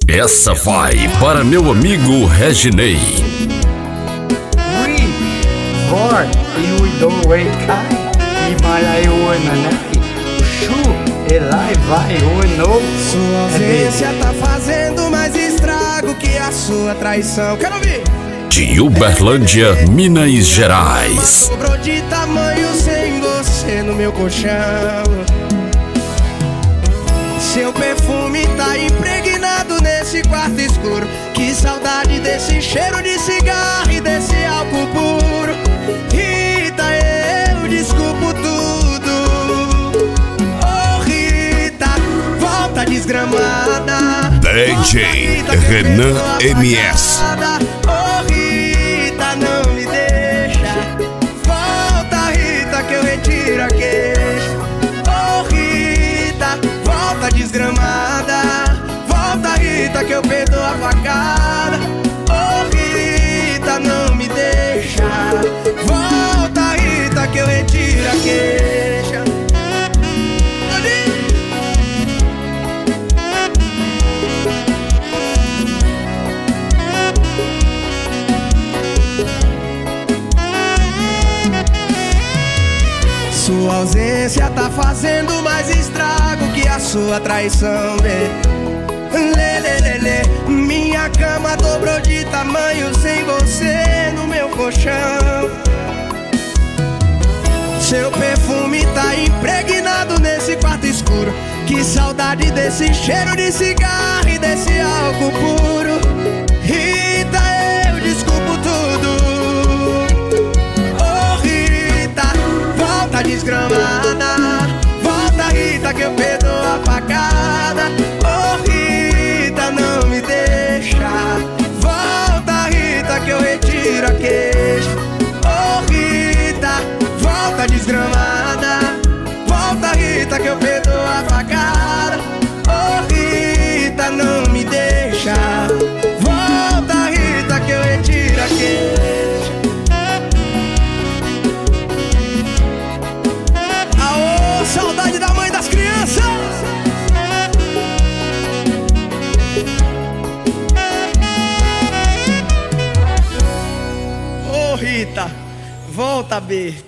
Essa vai para meu amigo Reginei. We for you don't wait kai Himalaya nanai Chu elai vai no. Sua ausência tá fazendo mais estrago que a sua traição. Quero ouvir! De Uberlândia, Minas Gerais. Dobrou de tamanho sem você no meu colchão. Seu perfume tá impregnado nesse quarto escuro. Que saudade desse cheiro de cigarro e desse álcool puro. Rita, eu desculpo tudo. Oh Rita, volta desgramada. DJ Renan MS. Oh Rita, não me deixa. Volta Rita que eu retiro a queixa. Oh Rita, volta desgramada. Volta Rita que eu perdoo a facada. Oh Rita, não me deixa. Volta Rita que eu retiro a queixa. Sua ausência tá fazendo mais estrago que a sua traição, lê. Lê, lê, lê, lê. Minha cama dobrou de tamanho sem você no meu colchão. Seu perfume tá impregnado nesse quarto escuro. Que saudade desse cheiro de cigarro e desse álcool puro. Rita, eu desculpo tudo. Volta desgramada, volta Rita que eu perdoo a facada. Oh Rita, não me deixa. Volta Rita que eu retiro a queixa. Oh Rita, volta desgramada, volta Rita que eu perdoo a facada. Oh Rita, não me deixa. Volta Rita que eu retiro a queixa. Saudade da mãe das crianças. Ô Rita, volta B.